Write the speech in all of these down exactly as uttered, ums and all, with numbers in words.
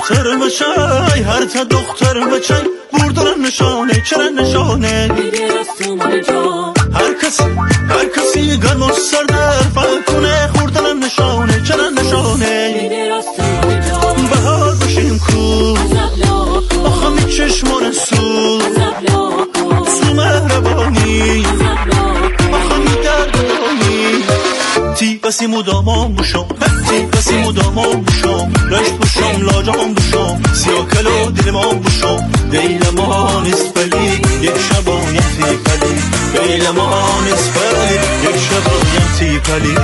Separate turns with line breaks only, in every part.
دختر بچای هر تا دختر بچای بردن نشانه چرا نشانه هر کسی هر کسی گرم و سردر فکنه خوردن نشانه چرا نشانه بهار بشیم کو آخه می چشمان سو سو مهربانی آخه می دردانی تی بسی مدامان بشم تی بسی مدامان بشم رشت بشم لاجان بشم سیاه کلو دلمان بشم دیل ما نیست ولی یک شبایم تی پلی دیل ما نیست ولی یک شبایم تی پلی.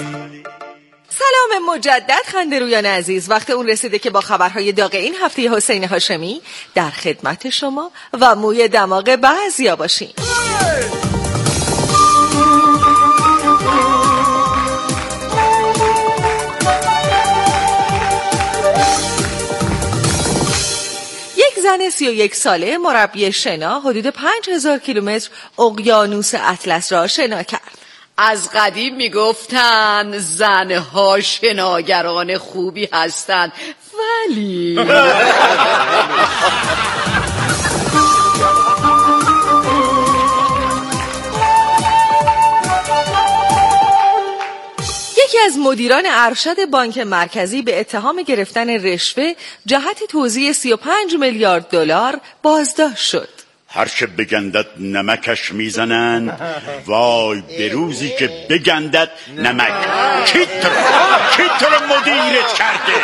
سلام مجدد خندرویان عزیز، وقت اون رسیده که با خبرهای داغ این هفته حسین هاشمی در خدمت شما و موی دماغ بعضیا باشیم. زن سی و یک ساله مربی شنا حدود پنج هزار کیلومتر اقیانوس اطلس را شنا کرد.
از قدیم میگفتن زنها شناگران خوبی هستند، ولی
یکی از مدیران ارشد بانک مرکزی به اتهام گرفتن رشوه جهت توزیع سی و پنج میلیارد دلار بازداشت شد.
هرچه بگندد نمکش میزنن، وای به روزی که بگندد نمک. کیتر کیتر مدیرت کرده.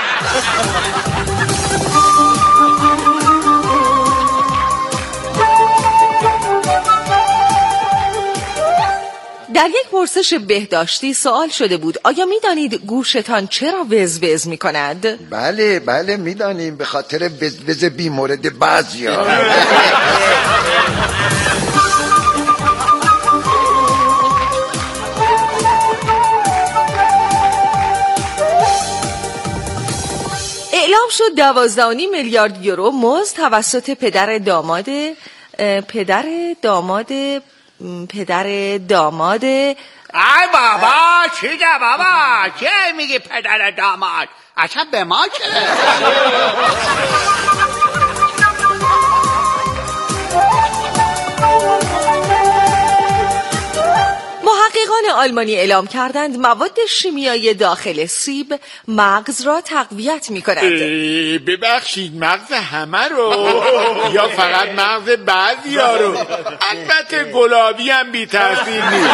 در یک پرسش بهداشتی سوال شده بود آیا میدانید گوشتان چرا وزوز میکند؟
بله بله میدانیم، به خاطر وزوز بی مورد بعضیا. اعلام شد دوازده و نیم میلیارد یورو مزد توسط پدر داماد پدر داماد پدر داماد
ای بابا چیه بابا چه میگی پدر داماد؟ اصلا به ما چه؟
محققان آلمانی اعلام کردند مواد شیمیایی داخل سیب مغز را تقویت می کند.
ببخشید مغز همه رو یا فقط مغز بعضی ها رو؟ البته گلابی هم بی تاثیر نیست.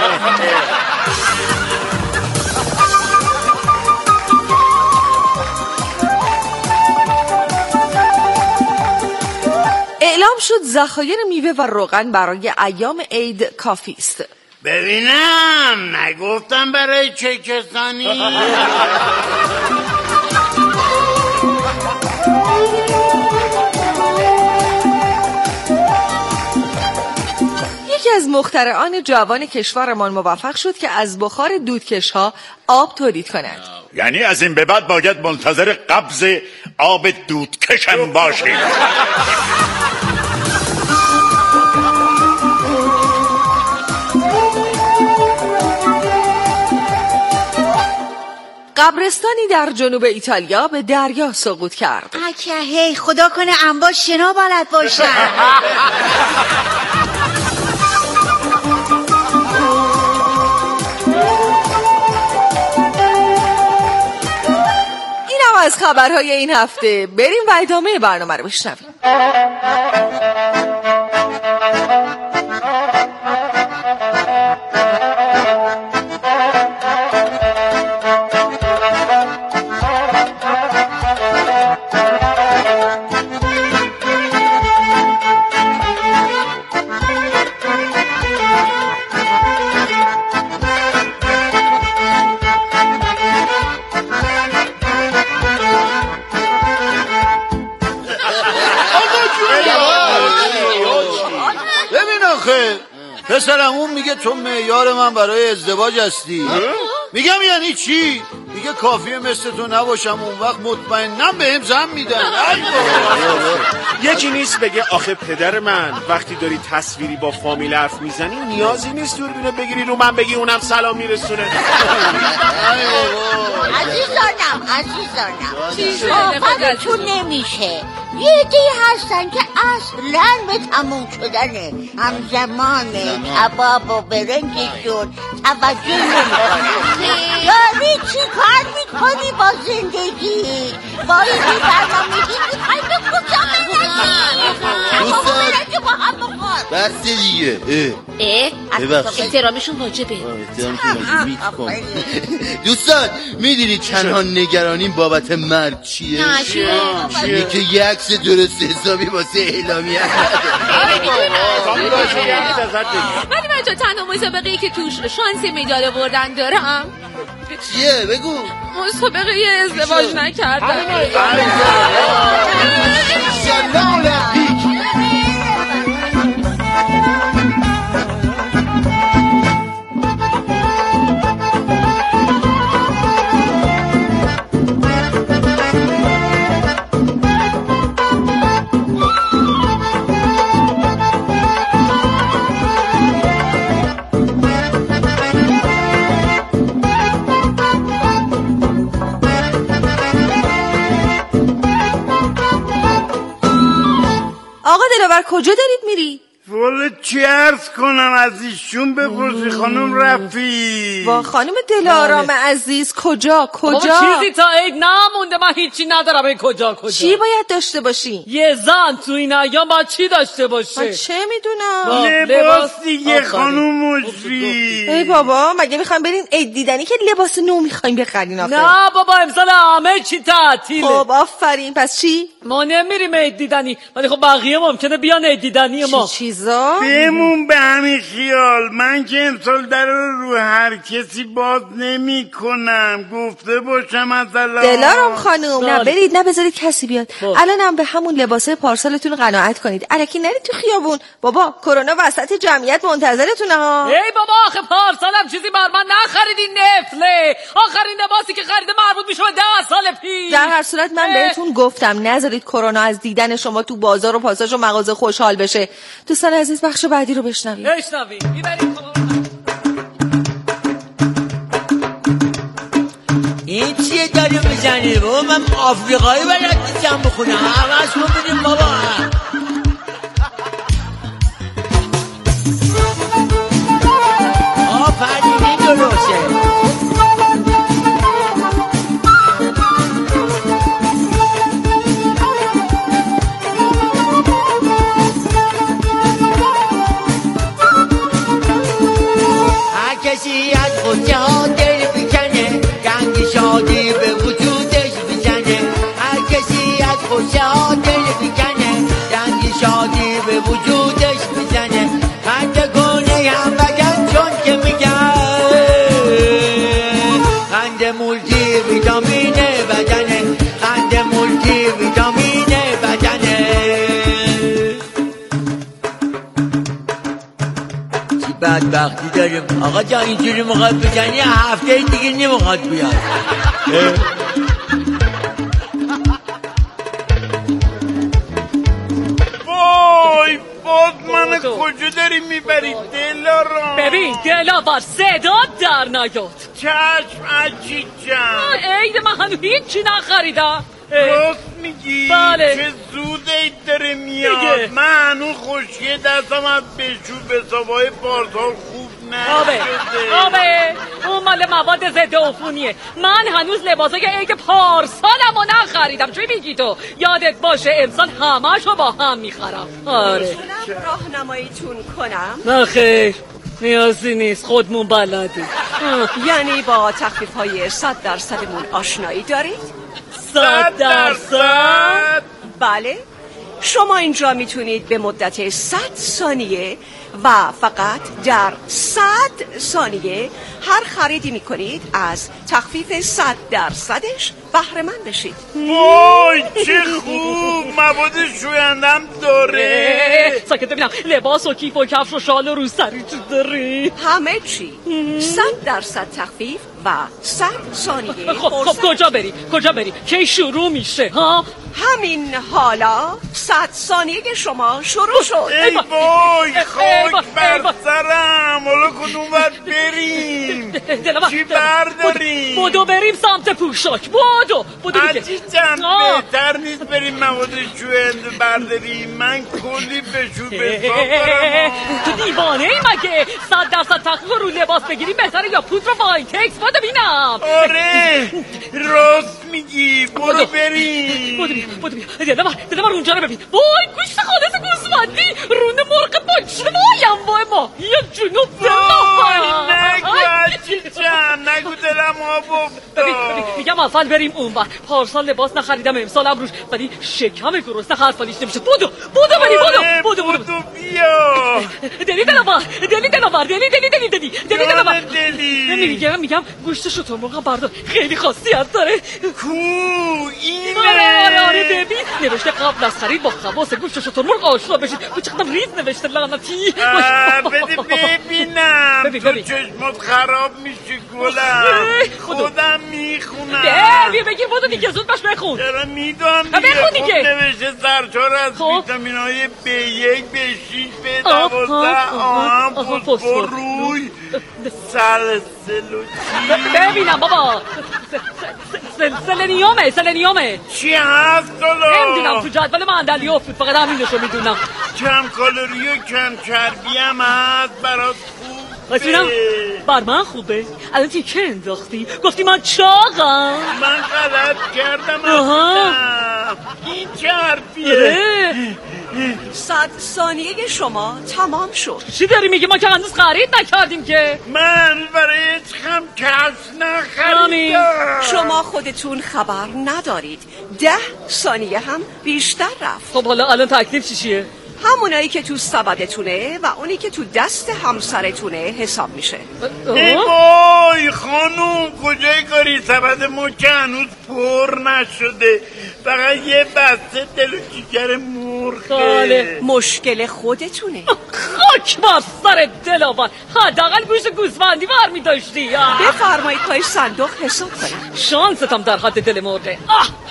اعلام شد ذخایر میوه و روغن برای ایام عید کافی است.
ببینم نگفتم برای چه کسانی؟
یکی از مخترعان جوان کشورمان موفق شد که از بخار دودکش‌ها آب تولید کند.
یعنی از این به بعد باید منتظر قبض آب دودکشم باشیم. قبرستانی در جنوب ایتالیا به دریا سقوط کرد.
اکه خدا کنه انباش شنا بلد باشن.
اینم از خبرهای این هفته. بریم و ادامه برنامه رو بشنویم.
پسرم اون میگه تو معیار من برای ازدواج هستی. میگم یعنی چی؟
دیگه کافیه مثل تو نباشم، اون وقت مطمئنم بهم زن میدن.
یکی نیست بگه آخه پدر من وقتی داری تصویری با فامیل حرف میزنی نیازی نیست دوربینو بگیری رو من بگی اونم سلام میرسونه.
عزیزانم عزیزانم باورتون نمیشه یه عده‌ای هستن که اصلا به تموم شدنه همزمان کباب و برنجشون توجه نمیکنن. یعنی چی کار میکنی با زندگی؟ با این برنامگی میخوای به کجا برسی؟ کباب و برنج با هم بخور.
بس دیگه.
اه احترامشون واجبه.
دوستان میدونی چنها نگرانیم بابت مرد چیه؟
نه چیه؟
اینه که یه عکس درست حسابی واسه اعلامیه
ولی من تو تنها مسابقه‌ای که توش شانس مدال بردن دارم
چیه؟ بگو.
مسابقه ازدواج نکردم.
آقا دلاور کجا دارید میری؟
والا چی عرض کنم از ایشون بپرسی خانم رفی.
با خانم دلارام عزیز کجا کجا؟
چیزی تا عید نمونده، من هیچی ندارم. ای کجا کجا
چی باید داشته باشی؟
یه زن تو این ایام باید چی داشته باشه؟
من چه میدونم؟
لباس دیگه خانم مشفی.
ای بابا مگه میخوایم برین عید دیدنی که لباس نو میخوایم بخرین آخه؟
نه بابا امسال همه چی تعطیله.
خب آفرین. پس چی؟
ما نمیریم عید دیدنی، ولی خب بقیه ممکنه بیان عید دیدنی ما.
چی چیزا؟
بمون به همین خیال. من که امسال در رو هر کسی باز نمی کنم، گفته باشم مثلا.
دلارام خانم نه برید نه بذارید کسی بیاد. الان هم به همون لباسه پارسالتون قناعت کنید. الکی نرید تو خیابون. بابا کرونا وسط جمعیت منتظرتونه ها.
ای بابا آخه پارسالم چیزی بر من نخریدین، نفله. آخرین لباسی که خریده مربوط میشه به ده سال پیش.
در هر صورت من بهتون گفتم نذارید کرونا از دیدن شما تو بازار و پاساژ و مغازه خوشحال بشه. دوستان عزیز بخش بعدی رو بشنوید.
بشنوید.
این چیه داری میزنی بابا؟ من آفریقایی بلد نیستم بخونم. عوض کن بودیم بابا. آفرینی درسته. کسی از خود ها دل بکنه، گنگ شادی به وجودش بزنه. هر کسی از خود ها دل بکنه، گنگ شادی به وجودش بزنه. خنده کنه هم بگن چون که میگن خنده مولتی ویتامینه بدنه. خنده مولتی ویتامینه بدنه. بدبختی داریم آقا جان. اینجوری موقع بزنی هفته دیگه نمیخواد بیاد.
وای باز من کجا داری میبری دلارام؟
ببین دلاور صدا در نیاد.
چشم عجیب جان.
عید من هنو هیچی نخریدم.
راست میگی؟
بله.
چه زود عید داره میاد. من هنو خوشیه دستم از بشور به سابای پارسال خوب
آبه آبه اون مال مواد ضد عفونیه. من هنوز لباسای عید پارسالمو نخریدم. چی میگی تو؟ یادت باشه امسال همه‌شو با هم میخرم. آره
میتونم راهنماییتون کنم؟
نه خیر نیازی نیست، خودمون بلدی.
یعنی با تخفیف های صد درصدمون آشنایی دارید؟
صد درصد؟
بله. شما اینجا میتونید به مدت صد ثانیه و فقط در صد ثانیه هر خریدی میکنید از تخفیف صد درصدش بهره مند بشید.
وای چه خوب. مواد شویندم داره.
ساکت ببینم. لباس و کیف و کفش و شال و روسری چی داری؟
همه چی. صد درصد تخفیف و صد ثانیه.
خب خب کجا بریم کجا بریم کی شروع میشه ها؟
همین حالا صد ثانیه شما شروع شد.
ای وای خاک بر سرم، حالا کدوم باید بریم؟ چی برداریم؟
بودو بریم سمت پوشاک. بودو بودو دیگه.
عزیزم بهتر نیست بریم مواد شوینده برداریم؟ من کلی به شو به
تو دیوانه ای مگه؟ صد درصد تخفیف رو لباس بگیریم بهتره یا پودر وایتکس؟ بودو بینم.
آره راست میگی، برو بریم.
بودو بیا بودو بیا دلمار دلمار اونجا رو ببین. وای گوشت خالص گوسفندی، رونه مرغ پاچشونه وایم وای ماهی جنوب دلمار.
نگو عزیزم نگو دلم آب افتاد.
میگم اول بریم اون بر. پارسال لباس نخریدم امسالم روش ولی شکم گرسنه حرفالیش نمیشه. بودو بودو بریم بودو بودو
بودو بیا.
دلی دلمار دلی دلمار دلی دلی دلی دلی دلی دلمار
دلی.
میگم میگم گوشت شتر مرغ بردار، خیلی خاصیت داره.
کو اینه؟
آره آره آره ببین نوشته قبل از خرید با خواص گوشت شتر مرغ آشنا بشید. تو چقدر ریز نوشته لعنتی.
بده ببینم. تو چشمات خراب میشه گلم، خودم میخونم.
بیا بگیر بودو دیگه زود باش بخون.
چرا میدونم دیگه. خب نوشته سرشار از ویتامین های بی یک بی شش بی دوازده آهن فسفر روی سلسلوچی.
ببینم بابا سلنیومه سلنیومه
چی هست دالا؟
نمیدونم تو جدول معدلی افتاد فقط همینشو میدونم.
کم کالری و کم چربی هم هست برات خوب.
بسیرم بر من خوبه. الان تیکه انداختی گفتی من چاقم.
من غلط کردم اصلا. این چه حرفیه؟
صد ثانیه شما تمام شد.
چی داری میگی؟ ما که هنوز خرید نکردیم که.
من برای هیچ هم کس نخریدم.
شما خودتون خبر ندارید ده ثانیه هم بیشتر رفت.
خب حالا الان تکلیف چی چیه؟
همونایی که تو سبدتونه و اونی که تو دست همسرتونه حساب میشه.
ای وای خانوم کجای کاری؟ سبد ما که هنوز پر نشده، فقط یه بسته دل و جیگر مرغه.
مشکل خودتونه.
خاک بر سر دلاور، حداقل گوشت گوسفندی برمی داشتی.
بفرمایید پای صندوق حساب کنم.
شانستم در حد دل مرغه.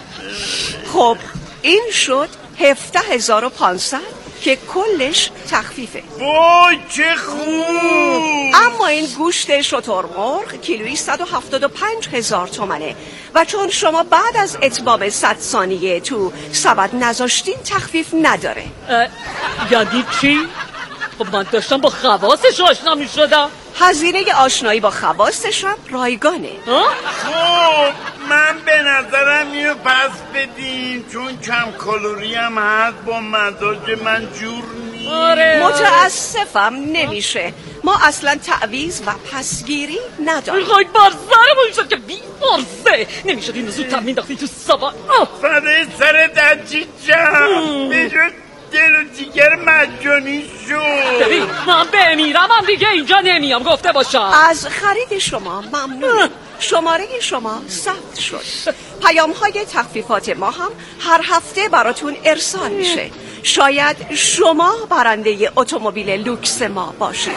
خب این شد هفده هزار و پانصد که کلش تخفیفه.
وای چه خوب.
اما این گوشت شترمرغ کیلویی صد و هفتاد و پنج هزار تومنه و چون شما بعد از اتمام صد ثانیه تو سبد نذاشتین تخفیف نداره.
یعنی چی؟ خب من داشتم با خواصش آشنا می شدم.
هزینه آشنایی با خواصش هم رایگانه.
خب من به نظرم اینو پس بدین چون کم کالری هم هست، با مزاج من جور نیست.
آره.
متاسفم نمیشه، ما اصلا تعویض و پسگیری نداریم.
خاک بر سرمون شد که بی فرصه نمیشد اینو زودتر مینداختی تو سبد.
فدای سرت عزیزم، بجز دل و جیگر مجانی شد.
ببین من بمیرم هم دیگه اینجا نمیام گفته باشم.
از خرید شما ممنون. شماره شما ثبت شد. پیام های تخفیفات ما هم هر هفته براتون ارسال میشه. شاید شما برنده اتومبیل لوکس ما باشید.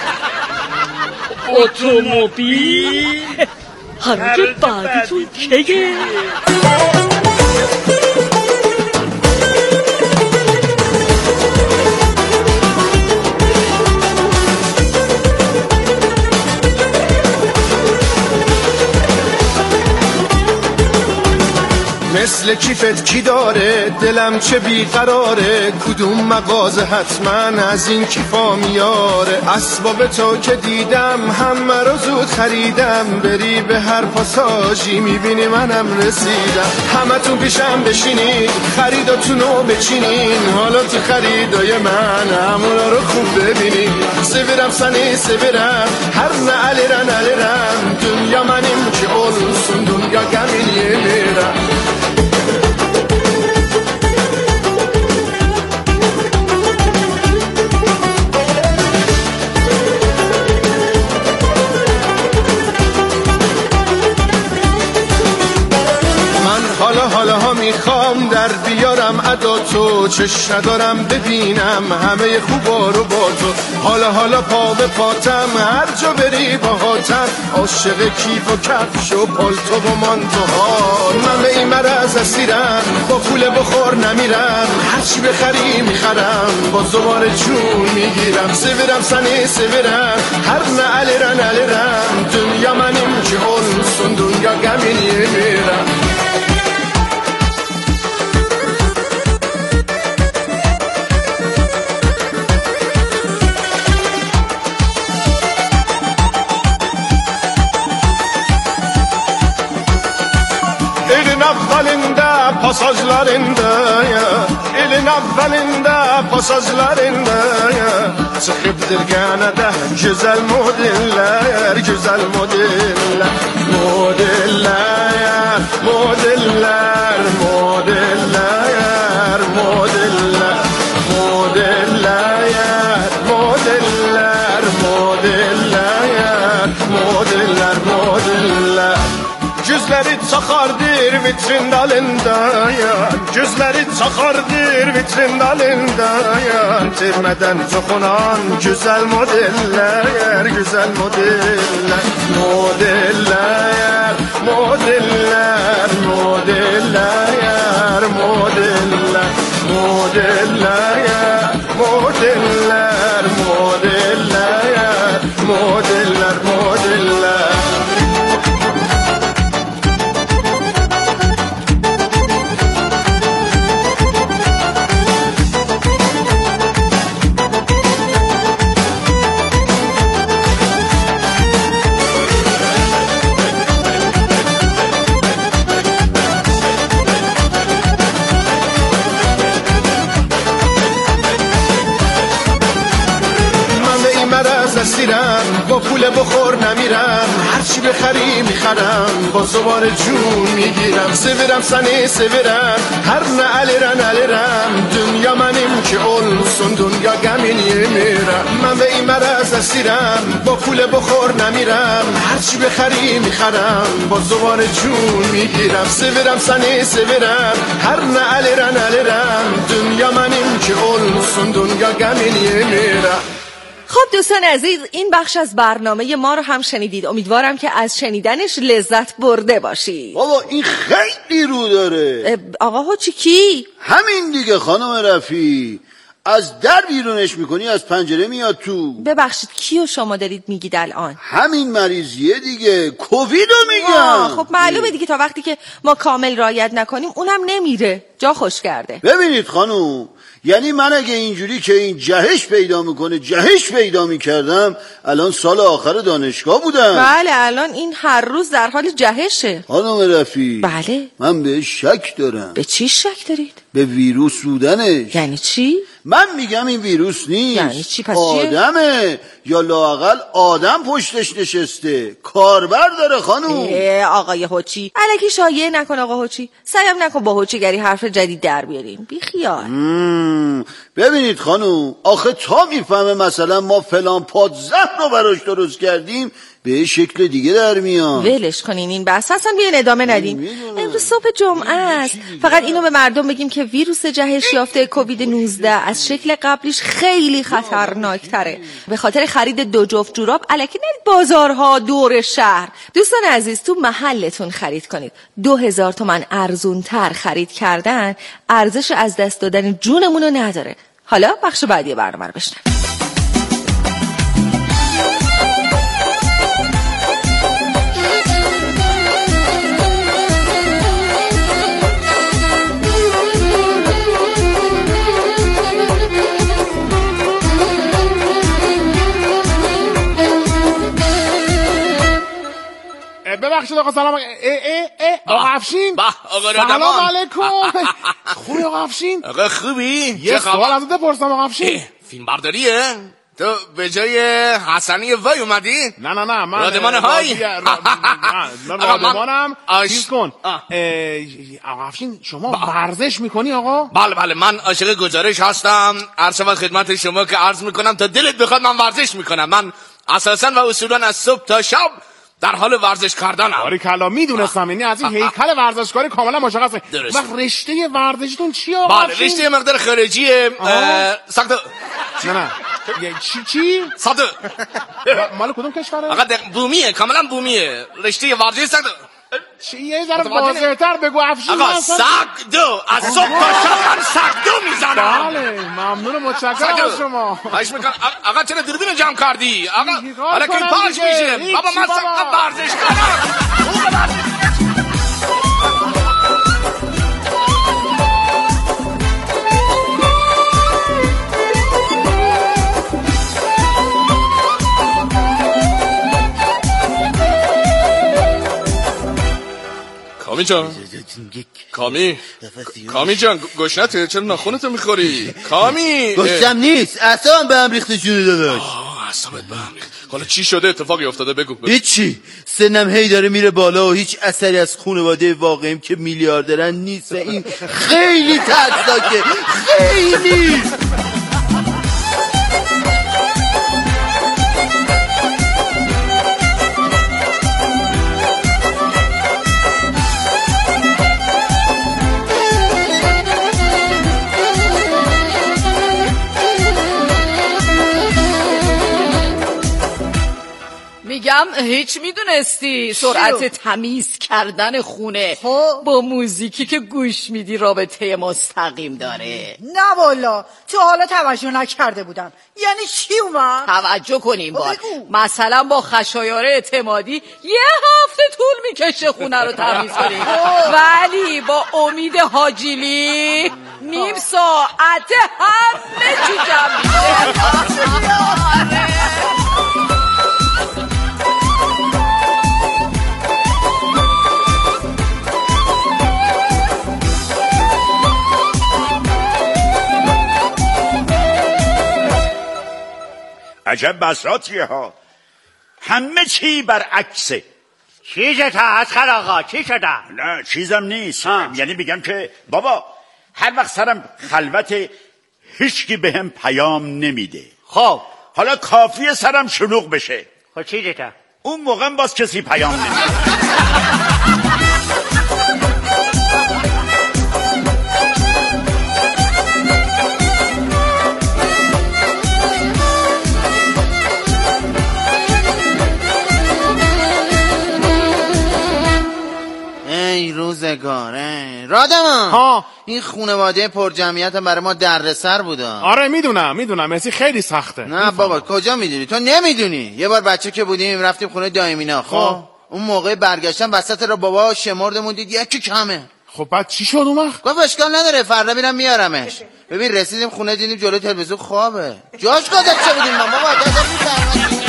اتومبیل؟ هرگه بعدتون کیه؟
مثل کیفت کی داره دلم چه بیقراره، کدوم مغازه حتما از این کیفا میاره. اسباب تو که دیدم همه رو زود خریدم، بری به هر پاساژی میبینی منم رسیدم. همه تو پیشم بشینید خریداتونو بچینین، حالا تو خریدای من همونا رو خوب ببینین. سیبیرم سنی سیبیرم هر نه علیرن علیرم، دنیا منیم که اولوسون دنیا گمینیه میرم. حالا حالا ها میخوام در بیارم ادا تو، چش ندارم ببینم همه خوبا رو با تو. حالا حالا پا به پاتم هر جا بری باهاتم، عاشق کیف و کفش و پالتو و مانتوها. من به این مرز اسیرم، با پول بخور نمیرم، هرچی بخری میخرم، با زبار جون میگیرم. سیورم سنی سیورم هر نه علیرن علیرم، دنیا منیم که olsun دنیا گمین میرم. Elin avvalinde pasajlarında ya, elin avvalinde pasajlarında ya, çıkıp dirganede güzel modeller, güzel modeller, modeller, modeller, modeller, modeller, modeller, modeller, modeller, modeller, modeller. Gözleri çakardır vitrin dalında yan, gözleri çakardır vitrin dalında yan. Tirmeden tokunan güzel modeller, güzel modeller, modeller, modeller, modeller, modeller, modeller, modeller, modeller, modeller, modeller. اسیرم با پول بخور نمیرم، هرچی بخری میخرم، با زبان جون میگیرم. سیورم سنی سیورم هر نه علیرن علیرم، دنیا منیم که olsun دنیا گمینی میرم. من به این مرز اسیرم با پول بخور نمیرم، هرچی بخری میخرم، با زبان جون میگیرم. سیورم سنی سیورم هر نه علیرن علیرم، دنیا منیم که olsun دنیا گمینی میرم.
خب دوستان عزیز، این بخش از برنامه ما رو هم شنیدید. امیدوارم که از شنیدنش لذت برده باشید.
بابا این خیلی رو داره.
آقا هوچی کی؟
همین دیگه خانم رفی، از در بیرونش میکنی از پنجره میاد تو.
ببخشید کیو شما دارید میگید الان؟
همین مریضیه دیگه، کوویدو میگم.
خب معلومه دیگه، تا وقتی که ما کامل رعایت نکنیم اونم نمیره، جا خوش کرده.
ببینید خانم، یعنی من اگه اینجوری که این جهش پیدا میکنه جهش پیدا میکردم، الان سال آخر دانشگاه بودم.
بله الان این هر روز در حال جهشه.
خانم رفی،
بله
من بهش شک دارم.
به چی شک دارید؟
به ویروس بودنش.
یعنی چی؟
من میگم این ویروس نیست.
یعنی چی پس؟
آدمه، یا لااقل آدم پشتش نشسته، کاربر داره خانوم.
آقای هوچی الکی شایعه نکن. آقا هوچی سعیم نکن با هوچیگری حرف جدید در بیاریم، بی خیال.
ببینید خانوم، آخه تا میفهمه مثلا ما فلان پادزهر رو براش درست کردیم به شکل دیگه در میان.
ولش کنین این بحث، اصلا بیاین ادامه ندیم. امروز صبح جمعه است، فقط اینو به مردم بگیم که ویروس جهش یافته کووید نوزده از شکل قبلیش خیلی خطرناکتره. به خاطر خرید دو جفت جوراب الکی نرید بازارها دور شهر. دوستان عزیز، تو محلتون خرید کنید. دو هزار تومن ارزون تر خرید کردن ارزش از دست دادن جونمونو نداره. حالا بخش بعدی برنامه رو بشنوید.
ببخشید آقا سلام. اه اه اه آقا افشین.
آقا
سلام علیکم. خوبی آقا افشین؟
آقا خوبی؟
یه سوال ازت بپرسم آقا افشین.
فیلم برداریه؟ تو به جای حسنی وای اومدی؟
نه نه نه من
رادمان های
من رادمانم. چیز کن آقا افشین، شما ورزش میکنی آقا؟
بله بله، من عاشق گزارش هستم. عرض شود خدمت شما که عرض میکنم تا دلت بخواد من ورزش میکنم. من اساسا و اصولا از صبح تا شب
در حال ورزش کردنم.
آره کلا میدونستم، یعنی از این هیکل ورزشکاری کاملا مشخصه. وقت رشته ورزشتون چیه آقا؟
بله رشته مقدار خارجیه. ساخت
نه نه چی چی؟
ساده
مال کدوم کشوره؟
آقا بومیه، کاملا بومیه. رشته ورزشی ساخت
چی یه ذره واضح‌تر بگو افشین.
آقا سگدو از صبح تا شب سگدو میزنم.
بله ممنون متشکرم از شما.
خواهش میکنم. آقا چرا دوربین جمع کردی؟ آقا حالا که پاش میشه. بابا من سگدو ورزش کنم. کامی جان کامی کامی جان گشنته چرا ناخونتو میخوری؟ کامی
گشتم نیست، اعصابم به هم ریخته جون داداش.
اعصابت به هم ریخته. حالا چی شده؟ اتفاقی افتاده؟ بگو, بگو.
هیچی، سنم هی داره میره بالا و هیچ اثری از خانواده واقعیم که میلیاردرن نیست و این خیلی ترسناکه، خیلی.
میگم هیچ میدونستی سرعت تمیز کردن خونه با موزیکی که گوش میدی رابطه مستقیم داره؟
نه والا تو حالا توجه نکرده بودم. یعنی چی اومد؟
توجه کنیم بار مثلا با خشایار اعتمادی یه هفته طول میکشه خونه رو تمیز کنیم، ولی با امید حاجیلی نیم ساعت همه چی جمع میشه.
عجب بساطیه ها، همه چی برعکسه.
چی شده اسخر آقا؟ چی شده؟
نه چیزم نیست ها. یعنی میگم که بابا هر وقت سرم خلوت هیچکی به هم پیام نمیده.
خب
حالا کافیه سرم شلوغ بشه.
خب چی شده؟
اون موقع باز کسی پیام نمیده.
ای روزگاره رادمان
ها
این خانواده پر جمعیت برای ما دردسر بوده.
آره میدونم میدونم مسی خیلی سخته.
نه بابا کجا میدونی؟ تو نمیدونی. یه بار بچه که بودیم رفتیم خونه دایمینا. خب اون موقع برگشتن وسط را بابا شمردمون دید یکی کمه.
خب بعد چی شد اون وقت؟
گفت اشکال نداره فردا میرم میارمش. ببین رسیدیم خونه دیدیم جلوی تلویزیون خوابه. جاش گذاشته بودیم ما بابا دادا میفهمن.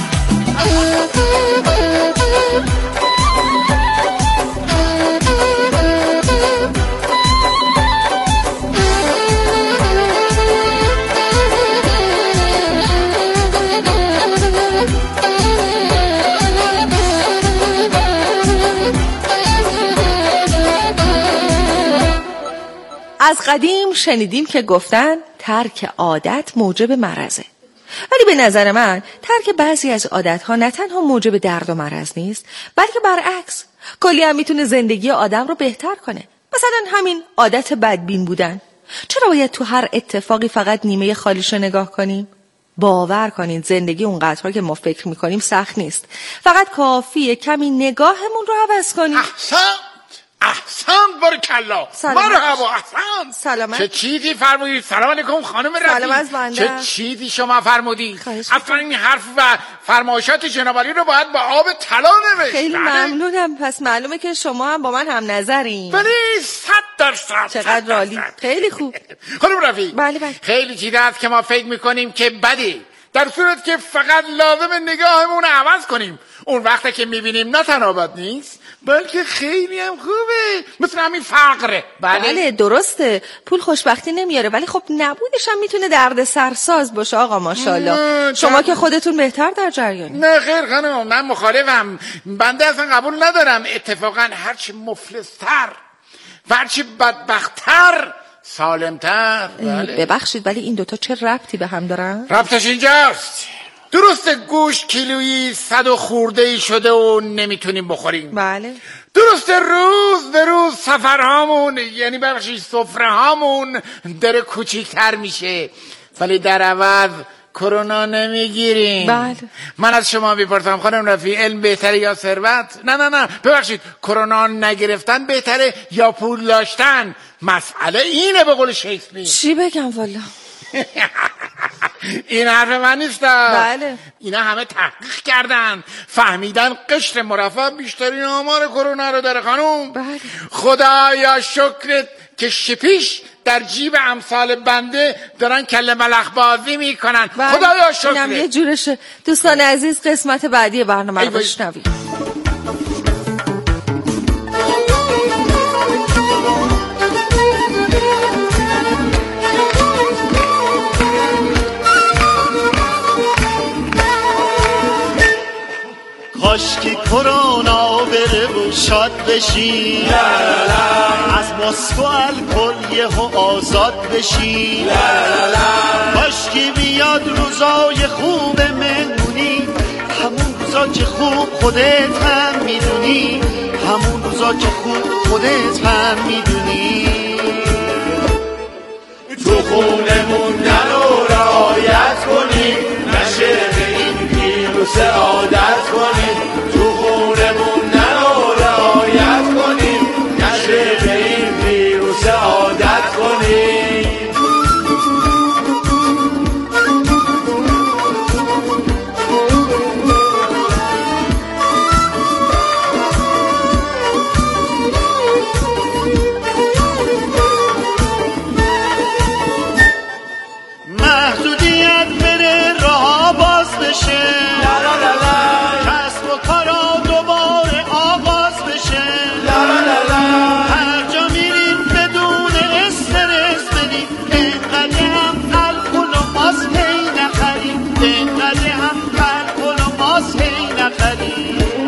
از قدیم شنیدیم که گفتن ترک عادت موجب مرضه، ولی به نظر من ترک بعضی از عادتها نه تنها موجب درد و مرض نیست، بلکه برعکس کلی هم میتونه زندگی آدم رو بهتر کنه. مثلا همین عادت بدبین بودن. چرا باید تو هر اتفاقی فقط نیمه خالیش رو نگاه کنیم؟ باور کنین زندگی اونقدرها که ما فکر میکنیم سخت نیست، فقط کافیه کمی نگاهمون رو عوض کنیم.
احسن احسن بارکلا مرحبا احسن.
سلامت.
چه چیزی فرمودید؟ سلام علیکم خانم رفیق.
سلام از بنده.
چه چیزی شما فرمودید؟ اصلا این حرف و فرمایشات جنابعالی رو باید با آب طلا نوشت.
خیلی ممنونم. پس معلومه که شما هم با من هم نظرین.
بله صد درصد.
چقدر عالی. خیلی خوب.
خانم رفیق
بله بله.
خیلی چیزا هست که ما فکر میکنیم که بده، در صورت که فقط لازم نگاهمون عوض کنیم. اون وقتی که میبینیم نه تنها بد نیست بلکه خیلی هم خوبه، مثل همین فقره.
بله, بله درسته، پول خوشبختی نمیاره، ولی خب نبودش هم میتونه درد سرساز باشه. آقا ماشاءالله شما که خودتون بهتر در جریانی.
نه خیر خانم من مخالفم. بنده اصلا قبول ندارم. اتفاقا هرچی مفلس‌تر و هرچی بدبخت‌تر سالمتر.
بله. ببخشید ولی این دوتا چه ربطی به هم دارن؟
ربطش اینجاست درسته گوش کیلویی صد و خورده ای شده و نمیتونیم بخوریم.
بله.
درسته روز به روز سفرهامون یعنی بخشی سفره هامون داره کوچیکتر میشه، ولی در عوض کرونا نمیگیریم.
بله.
من از شما میپرسم خانم رفیع، علم بهتره یا ثروت؟ نه نه نه ببخشید، کرونا نگرفتن بهتره یا پول داشتن؟ مسئله اینه به قول شکسپیر.
چی بگم والا؟
این حرف من نیست.
بله.
اینا همه تحقیق کردن، فهمیدن قشر مرفه بیشترین آمار کرونا رو داره خانوم.
بله.
خدایا شکرت که شپیش در جیب امثال بنده دارن کله ملخ بازی میکنن.
بله.
خدایا شکرت.
اینم یه جورشه. دوستان عزیز، قسمت بعدی برنامه رو بشنوید.
کاشکی کرونا بره و شاد بشی، از مسکو الکل یهو آزاد بشی. کاشکی بیاد روزای خوب مهمونی، همون روزا که خوب خودت هم میدونی، همون روزا که خوب خودت هم میدونی. تو خونه موندن و رعایت کنی، نشه به این ویروس عادت کنی. تو خونه موندن و رعایت کنی، نشه به این ویروس عادت کنی. محدودیت بره راه باز بشه، کسب و کارا دوباره آغاز بشه. هر جا میریم بدون استرس بدیم، اینقدر هم الکل و ماس هی نخریم، اینقدر هم الکل و ماس هی نخریم.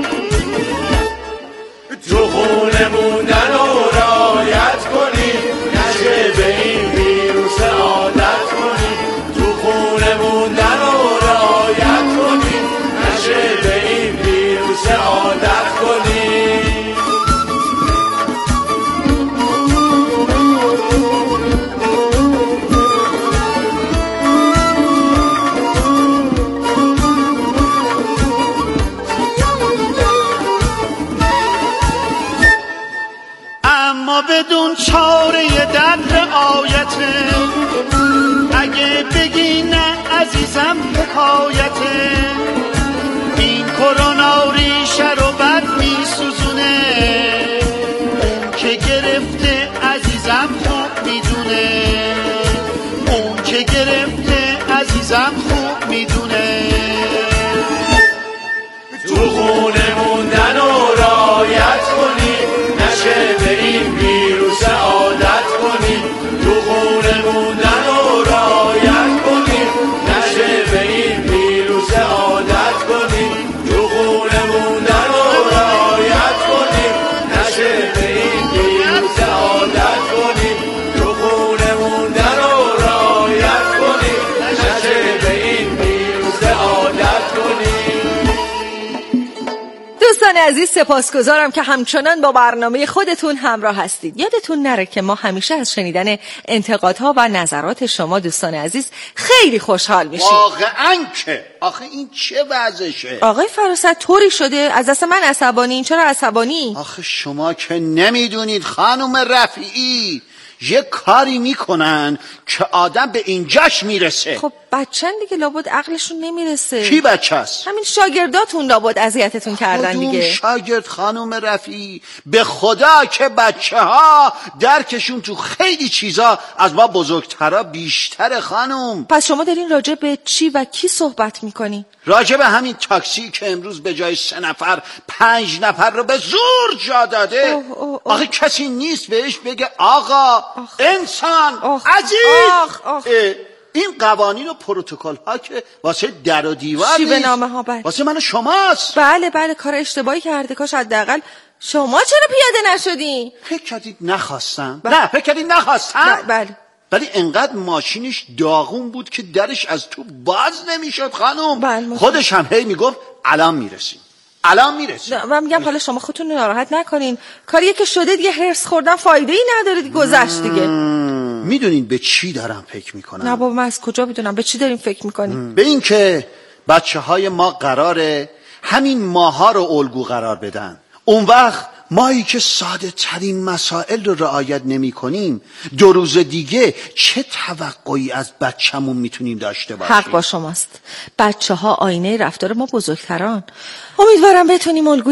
تو خونه موندن و رعایت کنی، نشه به این ویروس عادت کنی. تو خونه موندن و رعایت کنی، نشه به این ویروس عادت کنی. اما بدون چاره در رعایته، اگه بگی نه عزیزم حکایته. این کرونا ریشه رو بد میسوزونه، اون که گرفته عزیزم خوب میدونه، اون که گرفته عزیزم خوب میدونه. تو خونه موندن و رعایت کنی، نشه به این ویروس عادت کنی. تو خونه موندن و رعایت کنی، نشه به این ویروس عادت کنی. تو خونه موندن و رعایت کنی، نشه به این ویروس عادت کنی. تو خونه موندن و رعایت کنی، نشه به این ویروس عادت کنی.
دوستان عزیز، سپاسگزارم که همچنان با برنامه خودتون همراه هستید. یادتون نره که ما همیشه از شنیدن انتقادها و نظرات شما دوستان عزیز خیلی خوشحال میشیم.
واقعا که آخه این چه وضعشه؟
آقای فراست طوری شده از دست من عصبانی. این چرا عصبانی؟
آخه شما که نمیدونید خانم رفیعی، یه کاری میکنن که آدم به اینجاش میرسه.
خب بچه‌ن دیگه، لابد عقلشون نمیرسه.
کی بچه است؟
همین شاگرداتون لابد اذیتتون کردن دیگه.
کدوم شاگرد خانم رفیعی؟ به خدا که بچه ها درکشون تو خیلی چیزا از ما بزرگترا بیشتر خانم.
پس شما دارین راجع به چی و کی صحبت میکنی؟
راجع به همین تاکسی که امروز به جای سه نفر پنج نفر رو به زور جا داده. اوه اوه اوه. آخه کسی نیست بهش بگه آقا آخ. انسان آخ. عزیز آخ. آخ. این قوانین و پروتکل ها که واسه در و دیوار
نیست، به نامه ها بله.
واسه من و شماست.
بله بله کار اشتباهی کرده، کاش حداقل شما چرا پیاده نشدین؟
فکر کردید نخواستم؟ بله. نه فکر کردید نخواستم؟
بله.
ولی انقدر ماشینش داغون بود که درش از تو باز نمیشد خانم.
بله
خودش هم هی میگفت الان میرسیم الان میرسیم.
من میگم حالا شما خودتون ناراحت نکنین، کاریه که شده دیگه، هرس خوردن فایده ای نداره دیگه، گذشت دیگه.
میدونین به چی دارم فکر میکنم؟
نه بابا من از کجا بدونم به چی داریم فکر میکنیم؟
به این که بچه های ما قراره همین ماها رو الگو قرار بدن. اون وقت مایی که ساده ترین مسائل رو رعایت نمی کنیم دو روز دیگه چه توقعی از بچه‌مون میتونیم داشته باشیم؟
حق با شماست. بچه ها آینه رفتار ما بزرگتران. امیدوارم بتونیم الگوی